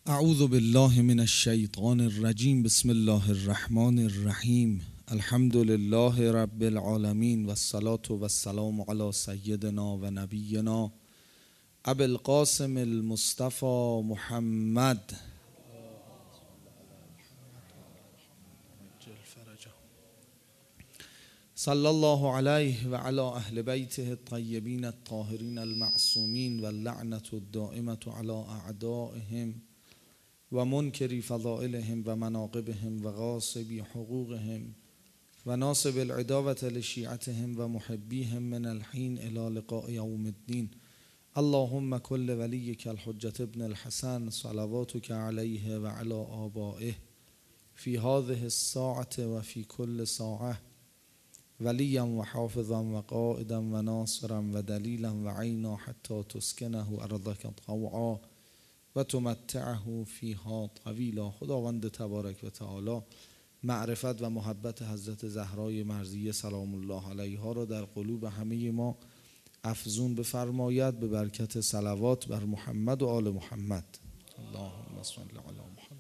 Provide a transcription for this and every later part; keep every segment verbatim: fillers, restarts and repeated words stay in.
اعوذ بالله من الشیطان الرجیم. بسم الله الرحمن الرحیم. الحمد لله رب العالمین و الصلاة و السلام علی سیدنا و نبینا ابی القاسم المصطفى محمد صلی الله علیه و علی اهل بیته الطیبین الطاهرین المعصومین و اللعنة الدائمة علی اعدائهم و منکری فضائلهم و مناقبهم و غاصبی حقوقهم و ناصب العداوة لشیعتهم و محبیهم من الحین الی لقاء یوم الدین. اللهم کل ولیک الحجة ابن الحسن صلواتک علیه و علی آبائه فی هذه الساعة و فی کل ساعة ولیا و حافظا و قائدا و ناصرا و دلیلا و عینا حتی تسکنه ارضک طوعا و تمتعه فیها طویلا. خداوند تبارک و تعالی معرفت و محبت حضرت زهرای مرضیه سلام الله علیها را در قلوب همه ما افزون بفرماید به برکت صلوات بر محمد و آل محمد. اللهم صل علی محمد.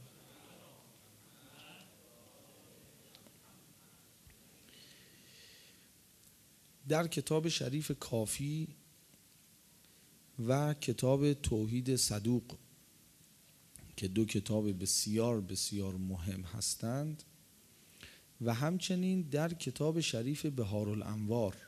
در کتاب شریف کافی و کتاب توحید صدوق که دو کتاب بسیار بسیار مهم هستند و همچنین در کتاب شریف بهارالانوار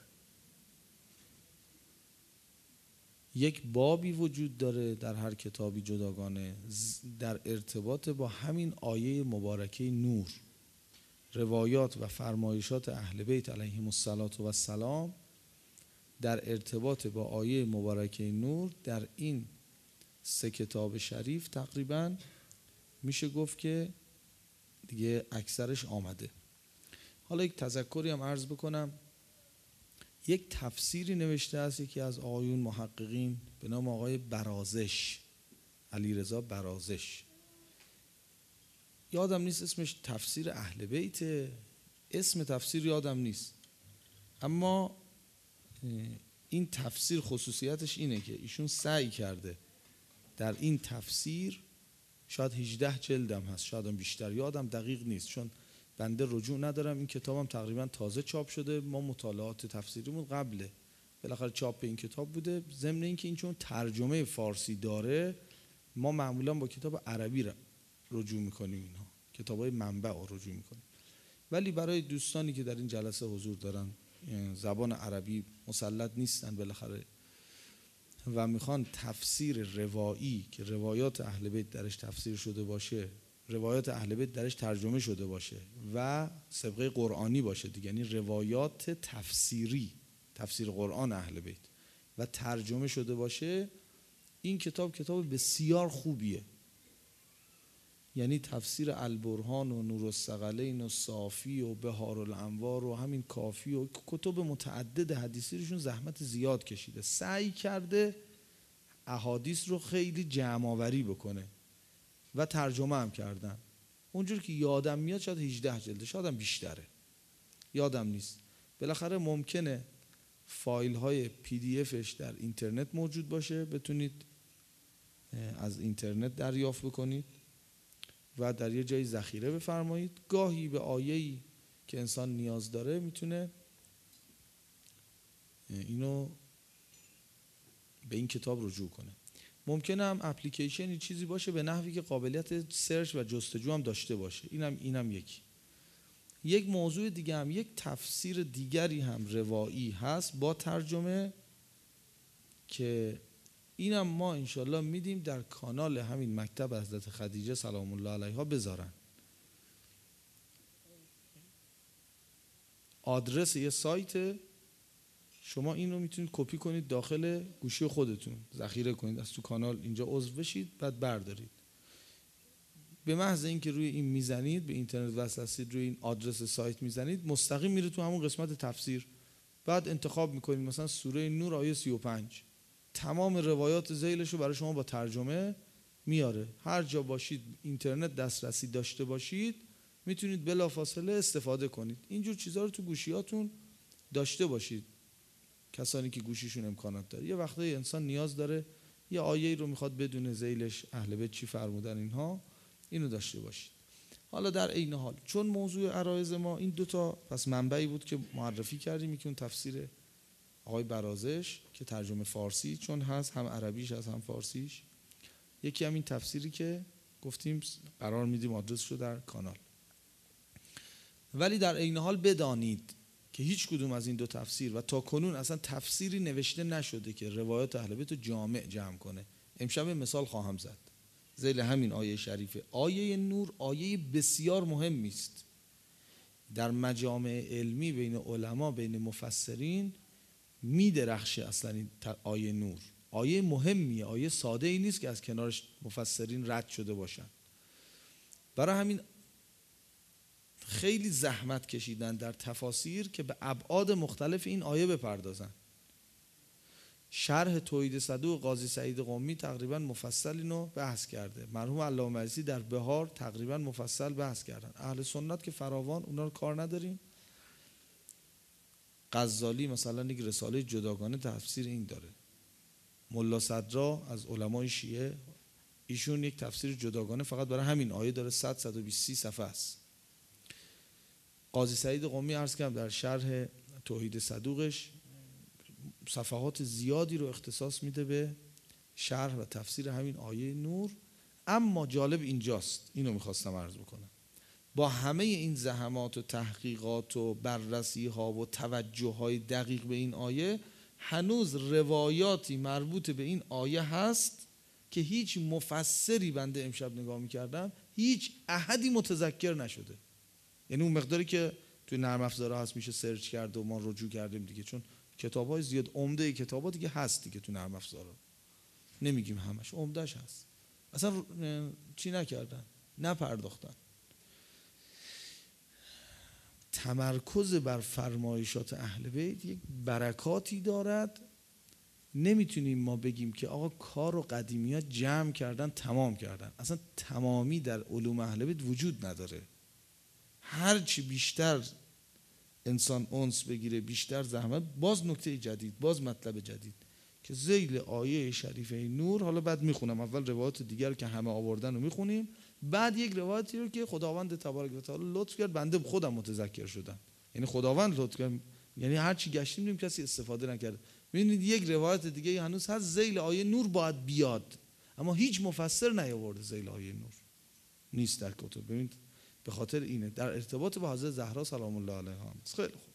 یک بابی وجود داره در هر کتابی جداگانه در ارتباط با همین آیه مبارکه نور، روایات و فرمایشات اهل بیت علیهم السلام در ارتباط با آیه مبارکه نور. در این سه کتاب شریف تقریبا میشه گفت که دیگه اکثرش آمده. حالا یک تذکری هم عرض بکنم. یک تفسیری نوشته است یکی از آقایون محققین به نام آقای برازش، علیرضا برازش، یادم نیست اسمش تفسیر اهل بیت، اسم تفسیر یادم نیست، اما این تفسیر خصوصیتش اینه که ایشون سعی کرده در این تفسیر، شاید هجده جلدم هست شاید هم بیشتر، یادم دقیق نیست چون بنده رجوع ندارم، این کتابم تقریبا تازه چاپ شده، ما مطالعات تفسیریمون قبله بالاخره چاپ این کتاب بوده. ضمن اینکه این چون ترجمه فارسی داره ما معمولا با کتاب عربی را رجوع میکنیم، اینها کتابای منبع رو رجوع میکنیم، ولی برای دوستانی که در این جلسه حضور دارن زبان عربی مسلط نیستن بالاخره و میخوان تفسیر روایی که روایات اهل بیت درش تفسیر شده باشه، روایات اهل بیت درش ترجمه شده باشه و سابقه قرآنی باشه دیگه، یعنی روایات تفسیری تفسیر قرآن اهل بیت و ترجمه شده باشه، این کتاب کتاب بسیار خوبیه. یعنی تفسیر البرهان و نور الثقلین و صافی و بهارالانوار و همین کافی و کتب متعدد حدیثیشون زحمت زیاد کشیده، سعی کرده احادیث رو خیلی جمع آوری بکنه و ترجمه هم کردن. اونجور که یادم میاد شاید هجده جلده، شاید هم بیشتره، یادم نیست. بالاخره ممکنه فایل های پی دی افش در اینترنت موجود باشه، بتونید از اینترنت دریافت بکنید و در یه جایی ذخیره بفرمایید. گاهی به آیه‌ای که انسان نیاز داره میتونه اینو به این کتاب رجوع کنه. ممکنه هم اپلیکیشنی چیزی باشه به نحوی که قابلیت سرچ و جستجو هم داشته باشه، اینم اینم یکی. یک موضوع دیگه هم یک تفسیر دیگری هم روایی هست با ترجمه که اینم ما انشالله میدیم در کانال همین مکتب حضرت خدیجه سلام الله علیها بذارن. آدرس یه سایت، شما این رو میتونید کپی کنید داخل گوشی خودتون ذخیره کنید، از تو کانال اینجا عضو بشید بعد بردارید. به محض اینکه روی این میزنید، به اینترنت وصل هستید، روی این آدرس سایت میزنید، مستقیم میره تو همون قسمت تفسیر، بعد انتخاب میکنید مثلا سوره نور آیه سی و پنج، تمام روایات ذیلش رو برای شما با ترجمه میاره. هر جا باشید اینترنت دسترسی داشته باشید میتونید بلافاصله استفاده کنید. اینجور چیزها رو تو گوشیاتون داشته باشید، کسانی که گوشیشون امکانات داره. یه وقته انسان نیاز داره یه آیه رو میخواد بدون ذیلش اهل بیت چی فرمودن اینها، اینو داشته باشید. حالا در عین حال چون موضوع عرایض ما این دوتا پس منبعی بود که معرفی کردیم، یکی اون تفسیر آقای برازش که ترجمه فارسی چون هست، هم عربیش هست هم فارسیش، یکی هم این تفسیری که گفتیم قرار میدیم آدرسشو در کانال. ولی در عین حال بدانید که هیچ کدوم از این دو تفسیر و تا کنون اصلا تفسیری نوشته نشده که روایات اهل بیت رو جامع جمع کنه. امشب مثال خواهم زد ذیل همین آیه شریفه. آیه نور آیه بسیار مهمی است در مجامع علمی، بین علما، بین مفسرین میدرخشه. اصلا این آیه نور آیه مهمیه، آیه ساده ای نیست که از کنارش مفسرین رد شده باشن. برای همین خیلی زحمت کشیدن در تفاسیر که به ابعاد مختلف این آیه بپردازن. شرح توحید صدوق قاضی سعید قمی تقریبا مفصل اینو بحث کرده، مرحوم علامه مجلسی در بهار تقریبا مفصل بحث کردن. اهل سنت که فراوان اونا رو کار نداریم. غزالی مثلا یک رساله جداگانه تفسیر این داره. ملا صدرا از علمای شیعه ایشون یک تفسیر جداگانه فقط برای همین آیه داره، صد صد و بیست صفحه است. قاضی سعید قمی عرض کردم در شرح توحید صدوقش صفحات زیادی رو اختصاص میده به شرح و تفسیر همین آیه نور. اما جالب اینجاست، اینو میخواستم عرض بکنم، با همه این زحمات و تحقیقات و بررسی ها و توجه های دقیق به این آیه، هنوز روایاتی مربوط به این آیه هست که هیچ مفسری بنده امشب نگاه میکردم هیچ احدی متذکر نشده. یعنی اون مقداری که توی نرم افزارها هست میشه سرچ کرد و ما رجوع کردیم دیگه، چون کتاب‌های زیاد عمده کتابا دیگه هست دیگه تو نرم افزارها، نمیگیم همش، عمدهش هست. اصلا چی نکردن، نپرداختن. تمرکز بر فرمایشات اهل بیت یک برکاتی دارد. نمیتونیم ما بگیم که آقا کار و قدیمیات جمع کردن تمام کردن. اصلا تمامی در علوم اهل بیت وجود نداره. هرچی بیشتر انسان انس بگیره، بیشتر زحمت، باز نکته جدید، باز مطلب جدید که ذیل آیه شریفه نور. حالا بعد میخونم، اول روایات دیگر که همه آوردن رو میخونیم، بعد یک روایتی رو که خداوند تبارک و تعالی لطف کرد بنده خودم متذکر شدم. یعنی خداوند لطف کرد، یعنی هر چی گشتیم دیدیم کسی استفاده نکرد. ببینید یک روایت دیگه هنوز هست ذیل آیه نور باید بیاد، اما هیچ مفسر نیاورده ذیل آیه نور، نیست در کتب. ببینید به خاطر اینه در ارتباط با حضرت زهرا سلام الله علیها. خیلی خوب،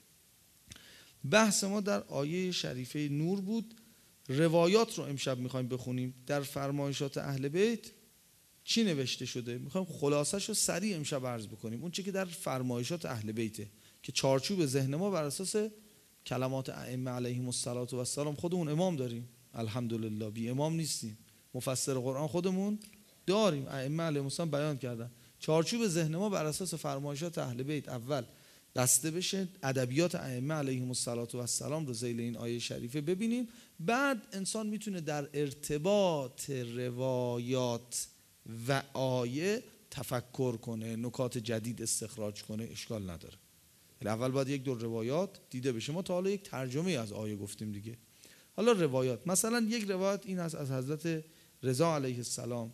بحث ما در آیه شریفه نور بود. روایات رو امشب میخوایم بخونیم. در فرمایشات اهل بیت چی نوشته شده میخوایم خلاصش رو سریع امشب عرض بکنیم. اون چی که در فرمایشات اهل بیته که چارچوب ذهن ما بر اساس کلمات ائمه علیهم الصلوة و السلام، خودمون امام داریم الحمدلله، بی امام نیستیم، مفسر قرآن خودمون داریم، ائمه علیهم السلام بیان کردن. چارچوب ذهن ما بر اساس فرمایشات اهل بیت اول بسته بشه، ادبیات ائمه علیهم الصلوة و السلام رو ذیل این آیه شریفه ببینیم. بعد انسان میتونه در ارتباط روایات و آیه تفکر کنه، نکات جدید استخراج کنه، اشکال نداره. اول باید یک دور روایات دیده بشه. ما تا حالا یک ترجمه از آیه گفتیم دیگه. حالا روایات، مثلا یک روایت این است از حضرت رضا علیه السلام: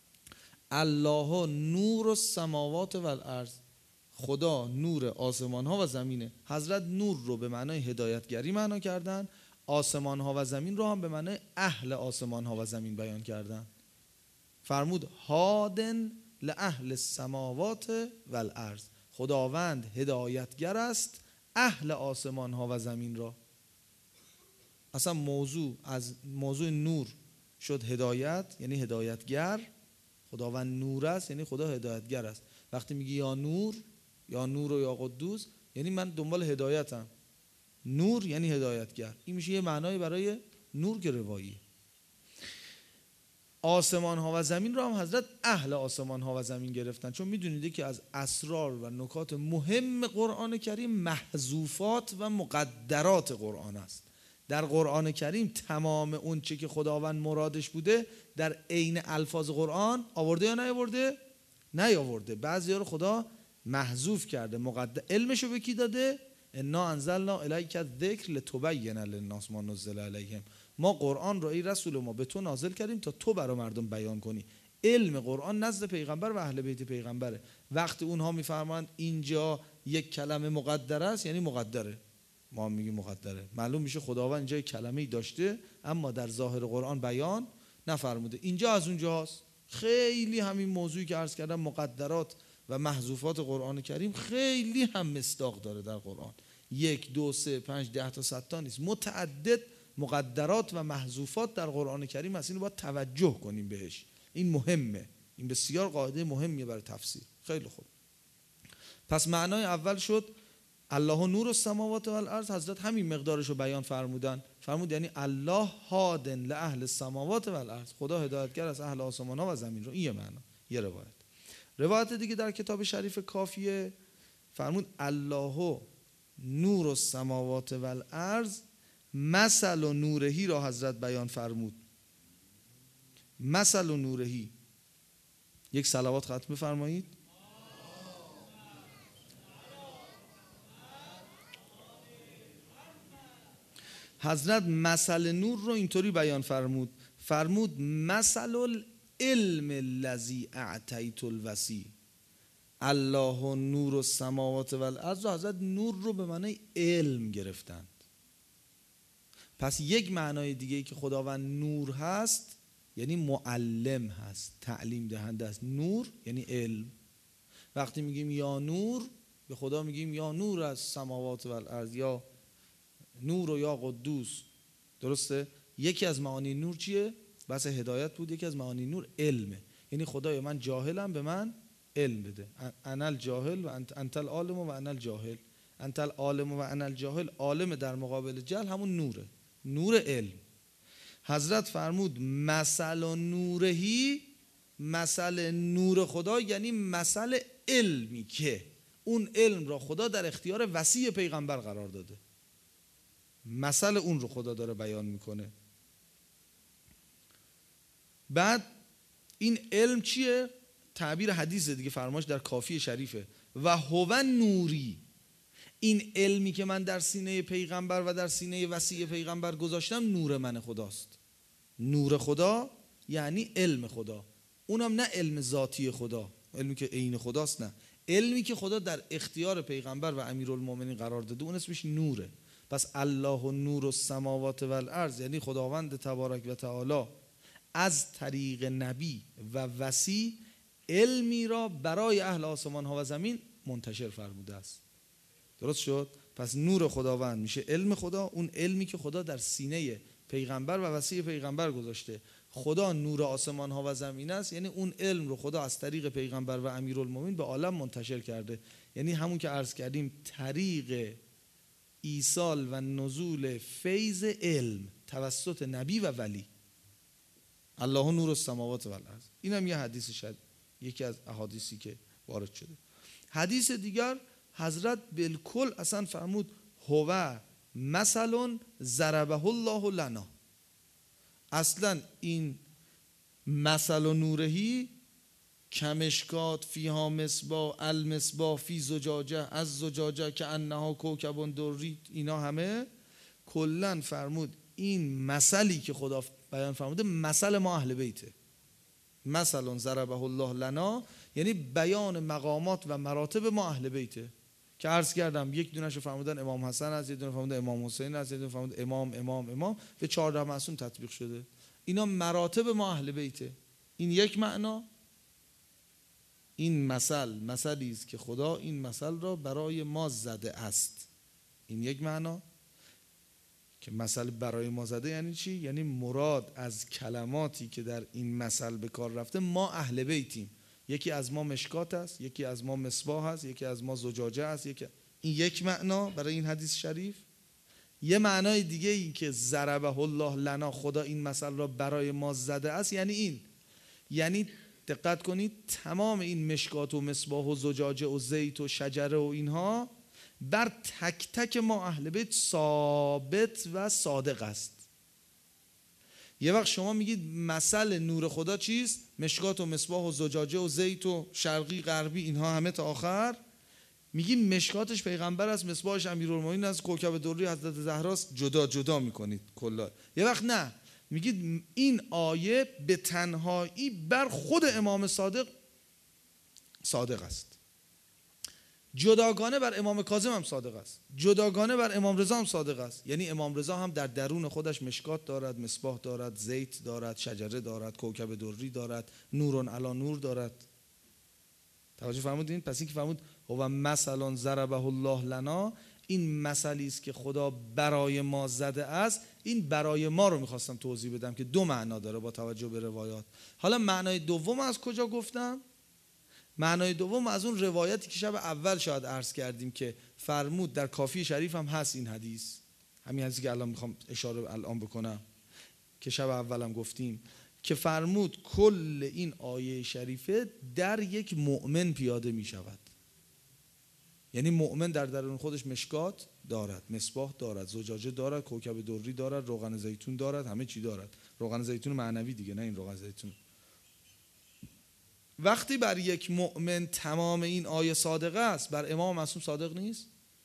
الله نور السماوات و الارض، خدا نور آسمان ها و زمینه. حضرت نور رو به معنای هدایتگری معنا کردن، آسمان ها و زمین رو هم به معنای اهل آسمان ها و زمین بیان کردن. فرمود هادن لأهل السماوات و الارض، خداوند هدایتگر است اهل آسمان ها و زمین را. اصلا موضوع از موضوع نور شد هدایت، یعنی هدایتگر. خداوند نور است یعنی خدا هدایتگر است. وقتی میگی یا نور یا نور و یا قدوس، یعنی من دنبال هدایتم. نور یعنی هدایتگر. این میشه یه معنای برای نور که روایی. آسمان ها و زمین رو هم حضرت اهل آسمان ها و زمین گرفتن، چون میدونید که از اسرار و نکات مهم قرآن کریم محذوفات و مقدرات قرآن است. در قرآن کریم تمام اون چه که خداوند مرادش بوده در عین الفاظ قرآن آورده یا نیاورده؟ نیاورده. بعضیا رو خدا محذوف کرده. مقدر علمشو به کی داده؟ انا انزلنا الیک الذکر لتبین للناس ما نزل الیهم. ما قرآن را ای رسول ما به تو نازل کردیم تا تو برای مردم بیان کنی. علم قرآن نزد پیغمبر و اهل بیت پیغمبره. وقتی اونها میفرمایند اینجا یک کلمه مقدره است، یعنی مقدره. ما هم میگیم مقدره. معلوم میشه خداوند اینجا یک کلمه‌ای داشته اما در ظاهر قرآن بیان نفرموده. اینجا از اونجاست. خیلی همین موضوعی که عرض کردم مقدرات و محذوفات قرآن کریم خیلی هم مصداق داره در قرآن. یک دو سه پنج ده تا صد تا نیست، متعدد مقدرات و محذوفات در قرآن کریم هست. اینو باید توجه کنیم بهش. این مهمه. این بسیار قاعده مهمیه برای تفسیر. خیلی خوب. پس معنای اول شد الله نور السماوات و الارض. حضرت همین مقدارشو بیان فرمودن. فرمود یعنی الله هادن لاهل السماوات و الارض. خدا هدایتگر از اهل آسمان ها و زمین رو. این یه معنا، یه روایت. روایت دیگه در کتاب شریف کافیه فرمود الله نور السماوات و الارض مثل و نورهی را حضرت بیان فرمود. مثل و نورهی. یک صلوات ختم بفرمایید. حضرت مثل نور رو اینطوری بیان فرمود. فرمود مثل العلم الذی اعطیت الوصی. الله نور السماوات و الارض. حضرت نور رو به معنای علم گرفتند. پس یک معنای دیگه ای که خداوند نور هست یعنی معلم هست، تعلیم دهنده است. نور یعنی علم. وقتی میگیم یا نور، به خدا میگیم یا نور از سماوات و الارض، یا نور و یا قدوس. درسته؟ یکی از معانی نور چیه؟ بحث هدایت بود. یکی از معانی نور علمه. یعنی خدای من جاهلم، به من علم بده. انا الجاهل و انت العالم و انا الجاهل. انت العالم و انا الجاهل. عالم در مقابل جهل همون نوره، نور علم. حضرت فرمود مثل نورهی، مثل نور خدا یعنی مثل علمی که اون علم را خدا در اختیار وسیع پیغمبر قرار داده. مثل اون رو خدا داره بیان میکنه. بعد این علم چیه؟ تعبیر حدیث دیگه، فرماش در کافی شریفه. و هو نوری. این علمی که من در سینه پیغمبر و در سینه وسیع پیغمبر گذاشتم نور من خداست. نور خدا یعنی علم خدا. اونم نه علم ذاتی خدا، علمی که عین خداست، نه، علمی که خدا در اختیار پیغمبر و امیرالمومنین قرار داده، اون اسمش نوره. پس الله نور السماوات و الارض یعنی خداوند تبارک و تعالی از طریق نبی و وصی علمی را برای اهل آسمان ها و زمین منتشر فرموده است. درست شد؟ پس نور خداوند میشه علم خدا، اون علمی که خدا در سینه پیغمبر و وصی پیغمبر گذاشته. خدا نور آسمان ها و زمین است، یعنی اون علم رو خدا از طریق پیغمبر و امیرالمومنین به عالم منتشر کرده. یعنی همون که عرض کردیم طریق ایصال و نزول فیض علم توسط نبی و ولی. الله نور السماوات و الارض. اینم یه حدیث شد، یکی از احادیثی که وارد شده. حدیث دیگر حضرت بالکل اصلا فرمود هو مثل ضربه الله لنا. اصلا این مثل و نورهی کمشکات فیها مصباح المصباح فی زجاجه از زجاجه که انها کوکب دری، اینا همه کلن فرمود این مثلی که خدا بیان فرموده مثل ما اهل بیته. مثلا ضربه الله لنا یعنی بیان مقامات و مراتب ما اهل بیته که عرض کردم یک دونش رو فرمودن امام حسن است، یک دونه فرمودن امام حسین است، یک دونه فرمودن امام امام امام به چهارده معصوم تطبیق شده. اینا مراتب ما اهل بیته. این یک معنا. این مثل مثلی است که خدا این مثل را برای ما زده است. این یک معنا که مثل برای ما زده یعنی چی؟ یعنی مراد از کلماتی که در این مثل به کار رفته ما اهل بیتیم. یکی از ما مشکات است، یکی از ما مصباح است، یکی از ما زجاجه است، یکی. این یک معنا برای این حدیث شریف. یه معنای دیگه ای که ضربه الله لنا خدا این مثل را برای ما زده است یعنی این، یعنی دقت کنید تمام این مشکات و مصباح و زجاجه و زیت و شجره و اینها بر تک تک ما اهل بیت ثابت و صادق است. یه وقت شما میگید مثل نور خدا چیست؟ مشکات و مصباح و زجاجه و زیت و شرقی غربی اینها همه تا آخر. میگین مشکاتش پیغمبر است، مصباحش امیرالمومنین است، کوکب دری حضرت زهراست، جدا جدا میکنید کلا. یه وقت نه، میگید این آیه به تنهایی بر خود امام صادق صادق است، جداگانه بر امام کاظم هم صادق است، جداگانه بر امام رضا هم صادق است. یعنی امام رضا هم در درون خودش مشکات دارد، مصباح دارد، زیت دارد، شجره دارد، کوکب دری دارد، نور علی نور دارد. توجه فرمودین؟ پس این که فرمود هو مثلا ضربه الله لنا، این مثلی است که خدا برای ما زده است. این برای ما رو میخواستم توضیح بدم که دو معنا داره با توجه به روایات. حالا معنای دوم از کجا گفتم؟ معنای دوم از اون روایتی که شب اول شاید عرض کردیم که فرمود، در کافی شریف هم هست این حدیث، همین حدیثی که الان میخوام اشاره الان بکنم که شب اولم گفتیم، که فرمود کل این آیه شریفه در یک مؤمن پیاده می شود. یعنی مؤمن در درون خودش مشکات دارد، مصباح دارد، زجاجه دارد، کوکب دری دارد، روغن زیتون دارد، همه چی دارد. روغن زیتون معنوی دیگه، نه این روغن زیتون. وقتی بر یک مؤمن تمام این آیه صادق است، بر امام معصوم صادق نیست؟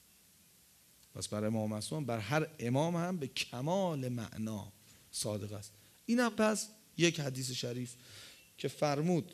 پس بر امام معصوم، بر هر امام هم به کمال معنا صادق است. اینم پس یک حدیث شریف که فرمود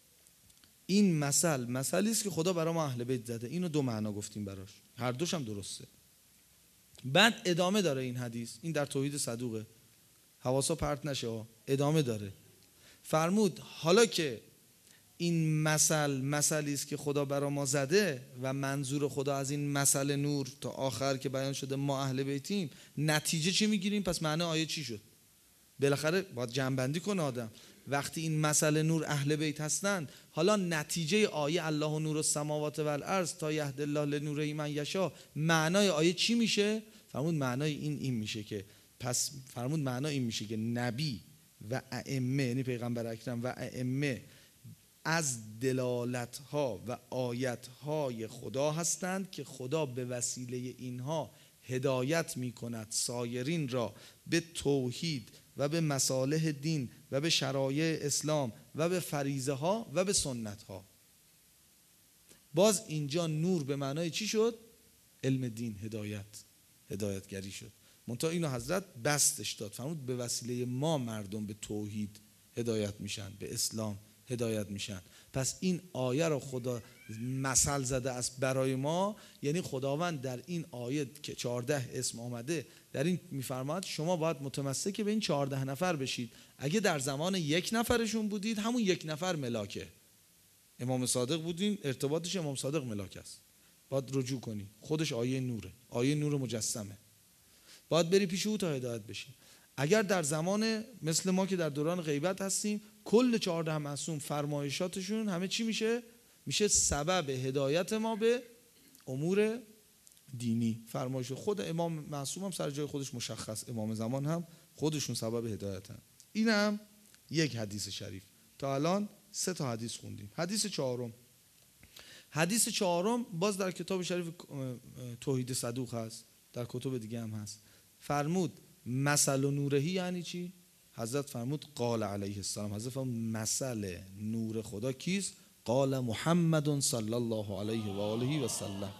این مثل مثلی است که خدا برای ما اهل بیت زده. اینو دو معنا گفتیم براش، هر دوش هم درسته. بعد ادامه داره این حدیث، این در توحید صدوقه، حواسا پرت نشه، ادامه داره. فرمود حالا که این مثل مثلی است که خدا برای ما زده و منظور خدا از این مثل نور تا آخر که بیان شده ما اهل بیتیم، نتیجه چی میگیریم؟ پس معنی آیه چی شد؟ بالاخره باید جمع‌بندی کنه آدم. وقتی این مسئله نور اهل بیت هستند، حالا نتیجه آیه الله نور السماوات و الارض تا یهد الله لنوره من یشاء، معنای آیه چی میشه؟ فرمود معنای این این میشه که پس فرمود معنای این میشه که نبی و ائمه، یعنی پیغمبر اکرم و ائمه، از دلالت‌ها و آیت‌های خدا هستند که خدا به وسیله اینها هدایت می‌کند سایرین را به توحید و به مصالح دین و به شرایع اسلام و به فریضه ها و به سنت ها. باز اینجا نور به معنای چی شد؟ علم دین، هدایت، هدایتگری شد. منتها اینو حضرت بستش داد، فرمود به وسیله ما مردم به توحید هدایت میشن، به اسلام هدایت میشن. پس این آیه رو خدا مثل زده است برای ما، یعنی خداوند در این آیه که چهارده اسم آمده در این میفرماد شما باید متمسک به این چهارده نفر بشید. اگه در زمان یک نفرشون بودید، همون یک نفر ملاکه. امام صادق بودین، ارتباطش امام صادق ملاک است، باید رجوع کنی. خودش آیه نوره، آیه نور مجسمه، باید بری پیش او تا هدایت بشی. اگر در زمان مثل ما که در دوران غیبت هستیم، کل چهارده معصوم فرمایشاتشون همه چی میشه؟ میشه سبب هدایت ما به امور دینی. فرمایش خود امام معصوم هم سر جای خودش مشخص، امام زمان هم خودشون سبب هدایت هم. این هم یک حدیث شریف. تا الان سه تا حدیث خوندیم. حدیث چهارم، حدیث چهارم باز در کتاب شریف توحید صدوق هست، در کتب دیگه هم هست. فرمود مثل نورهی یعنی چی؟ حضرت فرمود قال علیه السلام، حضرت فرمود مثل نور خدا کیست؟ قال محمد صلی الله علیه و آله و سلم.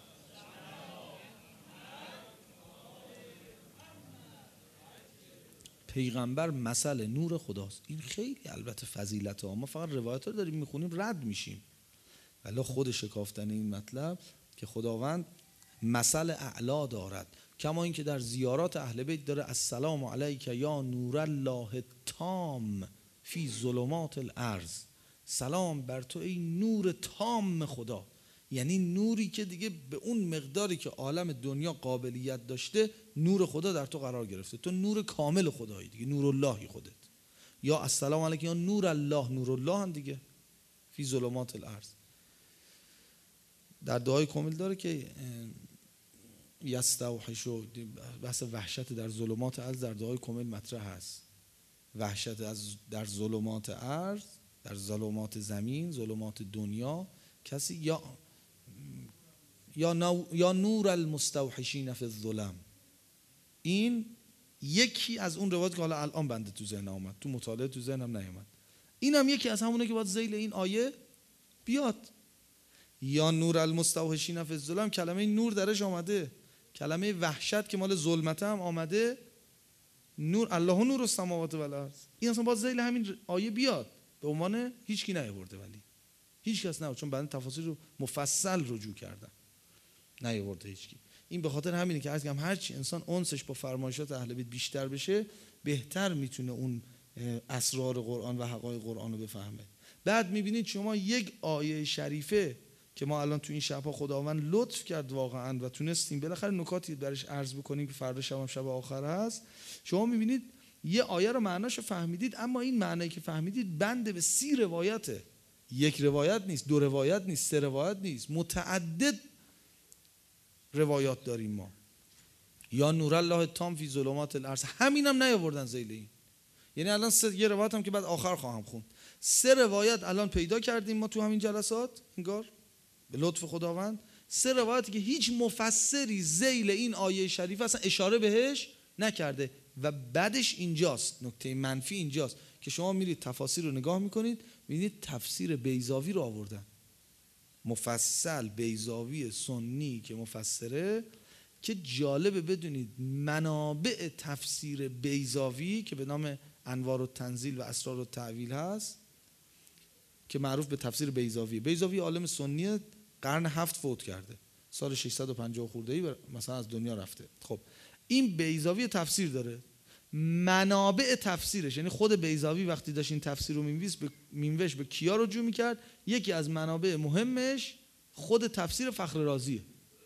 پیغمبر مثل نور خداست. این خیلی البته فضیلت ها، ما فقط روایت ها داریم میخونیم رد میشیم، ولی خود شکافتن این مطلب که خداوند مثل اعلا دارد، کما اینکه در زیارات اهل بیت داره السلام علیک یا نور الله تام فی ظلمات الارض، سلام بر تو ای نور تام خدا. یعنی نوری که دیگه به اون مقداری که عالم دنیا قابلیت داشته، نور خدا در تو قرار گرفته، تو نور کامل خدایی دیگه، نور اللهی خودت. یا السلام علیک یا نور الله، نور الله هم دیگه فی ظلمات الارض. در دعای کامل داره که یستوحش، بحث وحشت در ظلمات ارض در دعای کامل مطرح هست. وحشت از در ظلمات ارض، در ظلمات زمین، ظلمات دنیا، کسی یا یا, نو یا نور المستوحشین فی الظلم. این یکی از اون روایت که حالا الان بنده تو ذهن آمد، تو مطالعه تو ذهنم نیامد. اینم یکی از همونه که باید ذیل این آیه بیاد. یا نور المستوحشین فی الظلم کلمه نور درش آمده، کلمه وحشت که مال ظلمت هم آمده. نور الله نور السماوات و الارض، این اصلا باز ذیل همین آیه بیاد به عنوان هیچ کی نیاورده، ولی هیچ کس نه، چون بعد تفاسیر رو مفصل رجوع کردن نیاورده هیچ کی. این به خاطر همینه که عرض کردم هر چی انسان انسش با فرمایشات اهل بیت بیشتر بشه بهتر میتونه اون اسرار قرآن و حقایق قرآن رو بفهمه. بعد میبینید شما یک آیه شریفه که ما الان تو این شب‌ها خداوند لطف کرد واقعا و تونستیم بالاخره نکاتی درش عرض بکنیم که فردا شب هم شب آخر هست، شما میبینید یه آیه رو معناشو فهمیدید، اما این معنی که فهمیدید بنده به سی روایته، یک روایت نیست، دو روایت نیست، سه روایت نیست، متعدد روایات داریم ما. یا نور الله تام فی ظلمات الارض، همینم نیاوردن ذیل این. یعنی الان سه یه روایت هم که بعد آخر خواهم خوند، سه روایت الان پیدا کردیم ما تو همین جلسات انگار به لطف خداوند، سه روایتی که هیچ مفسری ذیل این آیه شریف اصلا اشاره بهش نکرده. و بعدش اینجاست، نکته منفی اینجاست که شما میرید تفاسیر رو نگاه میکنید میبینید تفسیر بیضاوی رو آوردن، مفصل بیضاوی سنی که مفسره، که جالبه بدونید منابع تفسیر بیضاوی که به نام انوار التنزیل و اسرار التأویل هست که معروف به تفسیر بیضاوی. بیضاوی عالم سنی قرن هفت فوت کرده، سال ششصد و پنجاه خورده‌ای مثلا از دنیا رفته. خب این بیضاوی تفسیر داره، منابع تفسیرش، یعنی خود بیضاوی وقتی داشت این تفسیر رو مینویس به مینوش به کیا رجوع میکرد؟ یکی از منابع مهمش خود تفسیر فخر رازیه.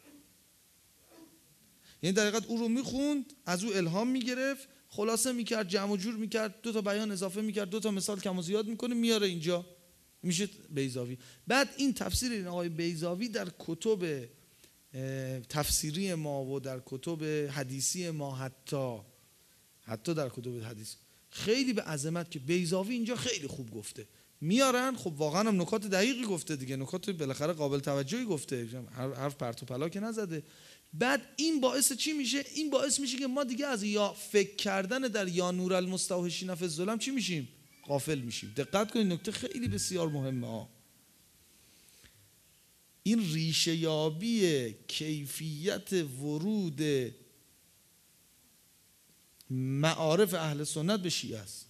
یعنی در حقیقت او رو میخوند، از او الهام میگرفت، خلاصه میکرد، جمع و جور میکرد، دو تا بیان اضافه میکرد، دو تا مثال کم و زیاد میکنه میاره اینجا، میشه بیضاوی. بعد این تفسیر این آقای بیضاوی در کتب تفسیری ما و در کتب حدیثی ما، حتی حتی در کتب حدیث خیلی به عظمت که بیضاوی اینجا خیلی خوب گفته میارن. خب واقعا هم نکات دقیقی گفته دیگه، نکات بالاخره قابل توجهی گفته، حرف پرت و پلا که نزده. بعد این باعث چی میشه؟ این باعث میشه که ما دیگه از یا فکر کردن در یا نور المستوحشین فی الظلم چی میشیم؟ غافل میشیم. دقت کنید، نکته خیلی بسیار مهمه ها. این ریشه یابی کیفیت ورود معارف اهل سنت به شیعه است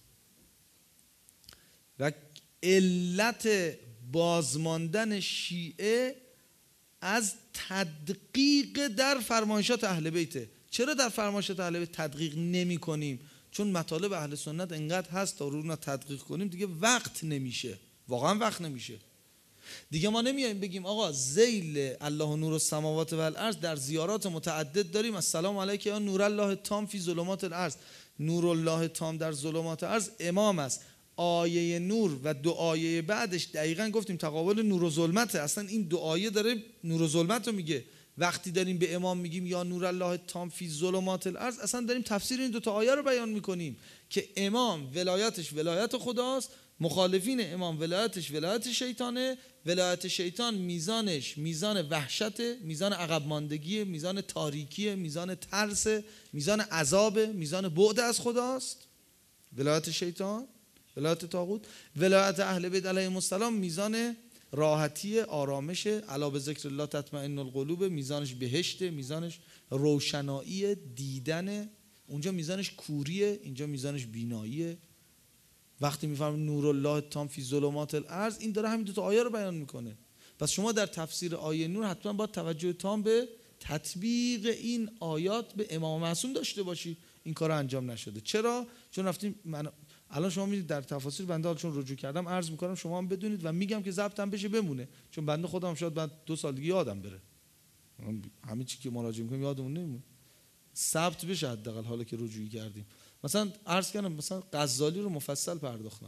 و علت بازماندن شیعه از تدقیق در فرمایشات اهل بیته. چرا در فرمایشات اهل بیت تدقیق نمی کنیم؟ چون مطالب اهل سنت انقدر هست تا رو تدقیق کنیم دیگه وقت نمیشه، واقعا وقت نمیشه دیگه. ما نمیایم بگیم آقا ذیل الله نور السماوات و الارض در زیارات متعدد داریم، السلام علیک یا نور الله تام فی ظلمات الارض، نور الله تام در ظلمات الارض امام است. آیه نور و دو آیه بعدش دقیقاً گفتیم تقابل نور و ظلمته، اصلا این دو آیه داره نور و ظلمت رو میگه. وقتی داریم به امام میگیم یا نور الله تام فی ظلمات الارض، اصلا داریم تفسیر این دو تا آیه رو بیان میکنیم که امام ولایتش ولایت خداست، مخالفین امام ولایتش ولایت شیطانه، ولایت شیطان میزانش میزان وحشت، میزان عقب ماندگی، میزان تاریکی، میزان ترس، میزان عذاب، میزان بعد از خداست ولایت شیطان، ولایت طاغوت. ولایت اهل بیت علیهم السلام میزان راحتی، آرامش، الا به ذکر الله تطمئن القلوب، میزانش بهشت، میزانش روشنایی دیدن، اونجا میزانش کوریه، اینجا میزانش بیناییه. وقتی میفهمیم نور الله تام فی ظلمات الارض، این داره همین دو تا آیه رو بیان میکنه. پس شما در تفسیر آیه نور حتما باید توجه تام به تطبیق این آیات به امام معصوم داشته باشی. این کار انجام نشده. چرا؟ چون رفتیم من الان شما میدید در تفاسیر بنده چون رجوع کردم عرض میکنم شما هم بدونید و میگم که ضبطم بشه بمونه، چون بنده خودم شاید بعد دو سال دیگه یادم بره، همین چیزی که مراجعه میکنیم یادمون نمیمونه، ثبت بشه حداقل حالا که رجوعی کردیم. مثلا عرض کردم مثلا غزالی رو مفصل پرداختم،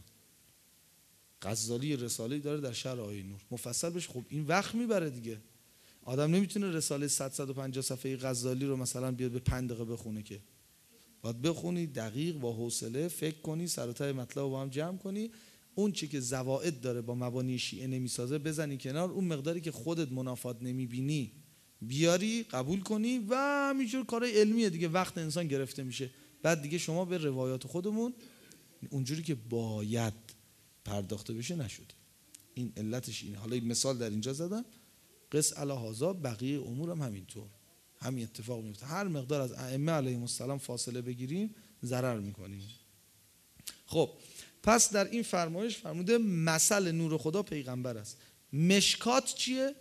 غزالی رساله‌ای داره در شرح آیه نور مفصل بشه. خب این وقت میبره دیگه، آدم نمیتونه رساله صد صد و پنجاه صفحه غزالی رو مثلا بیاد به پنج دقیقه بخونه که، باید بخونی دقیق با حوصله فکر کنی، سر و ته مطلب رو با هم جمع کنی، اون چی که زوائد داره با مبانی شیعه نمیسازه بزنی کنار، اون مقداری که خودت منافات نمیبینی بیاری قبول کنی و همینجور کارهای علمیه دیگه. وقت انسان گرفته میشه، بعد دیگه شما به روایات خودمون اونجوری که باید پرداخته بشه نشده. این علتش اینه. حالا این مثال در اینجا زدم قس علی هذا بقیه امور هم همینطور، همین اتفاق میفته. هر مقدار از ائمه علیهم السلام فاصله بگیریم ضرر میکنیم. خب پس در این فرمایش فرموده مثل نور خدا پیغمبر است. مشکات چیه؟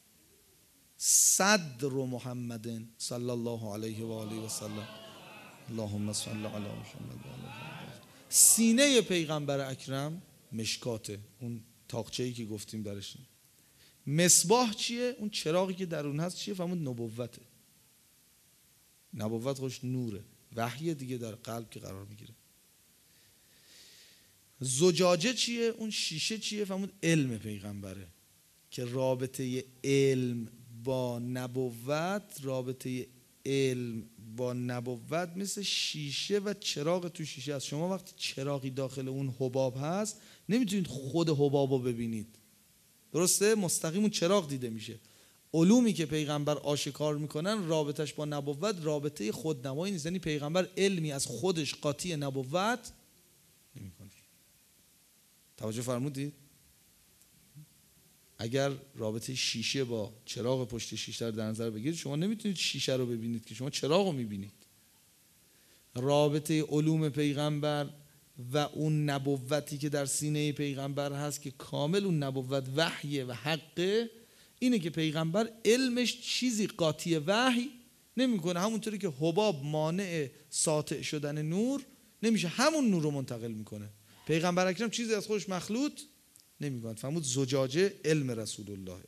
صدر محمد صلی الله علیه و آله و سلم، اللهم صل علی محمد و آل محمد. سینه پیغمبر اکرم مشکاته، اون تاقچه‌ای که گفتیم درش. مصباح چیه؟ اون چراغی که در اون هست چیه؟ فرمود نبوته. نبوت خوش نوره، وحی دیگه در قلب که قرار میگیره. زجاجه چیه؟ اون شیشه چیه؟ فرمود علم پیغمبره که رابطه علم با نبوت، رابطه علم با نبوت مثل شیشه و چراغ تو شیشه است. شما وقتی چراغی داخل اون حباب هست نمیتونید خود حباب رو ببینید، درسته؟ مستقیم اون چراغ دیده میشه. علومی که پیغمبر آشکار میکنن رابطش با نبوت رابطه خودنمایی نیست، یعنی پیغمبر علمی از خودش قاطی نبوت نمیکنه. توجه فرمودید؟ اگر رابطه شیشه با چراغ پشت شیشه رو در نظر بگیرید شما نمیتونید شیشه رو ببینید که شما چراغ رو میبینید. رابطه علوم پیغمبر و اون نبوتی که در سینه پیغمبر هست که کامل اون نبوت وحیه و حقه، اینه که پیغمبر علمش چیزی قاطی وحی نمیکنه. همونطوری که حباب مانع ساطع شدن نور نمیشه، همون نور رو منتقل میکنه. پیغمبر اکرم چیزی از خودش مخلوط نمیکنه. فرمود زجاجه علم رسول الله.